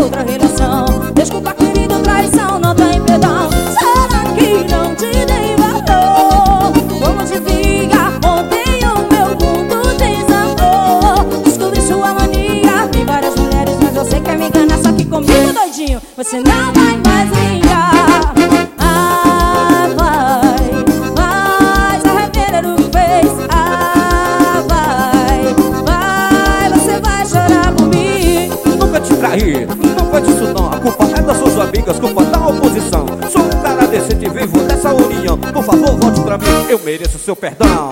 outra relação. Desculpa, querido, traição não tem perdão. Será que não te dei valor? Como devia, ontem o meu mundo desandou. Descobri sua mania, tem várias mulheres, mas você quer me enganar. Só que comigo, doidinho, você não vai mais ligar. Ah, vai se arrepender do que fez. Ah, vai, você vai chorar por mim. Nunca te traí, não foi disso não. A culpa é das suas amigas, culpa da oposição. Sou um cara decente e vivo dessa união. Por favor, volte pra mim, eu mereço seu perdão.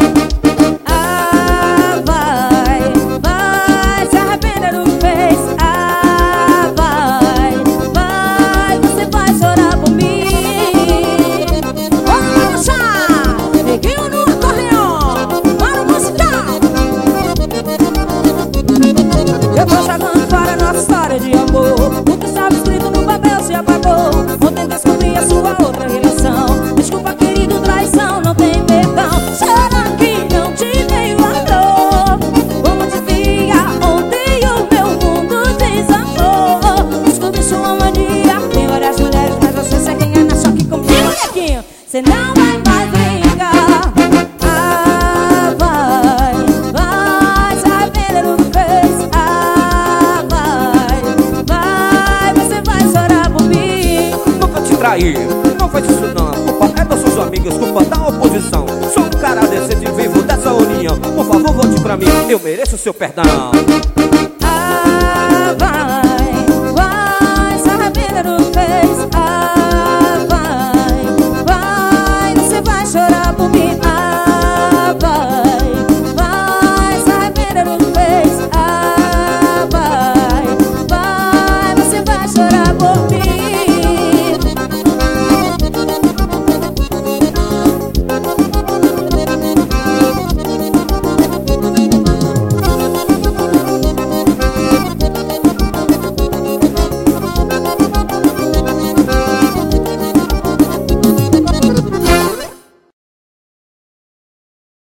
Ah, vai se arrepender do que fez. Ah, vai, você vai chorar por mim. Vamos dançar, neguinho no acordeão, para o musical. Eu vou jogando fora nossa história de amor. O que estava escrito no papel se apagou. Ontem descobri a sua outra relação. Desculpa, querido, traição não tem perdão. Será que não te dei valor? Como devia, ontem o meu mundo desandou. Descobri sua mania, tem várias mulheres, mas você segue engana. Só que comigo, neguinho, você não vai mais brincar. Ah, vai se arrepender do que fez. Ah, vai, você vai chorar por mim. Nunca te traí, não faz isso não. A culpa é das suas amigas, culpa da oposição. Sou um cara decente e vivo dessa união. Por favor, volte pra mim, eu mereço seu perdão.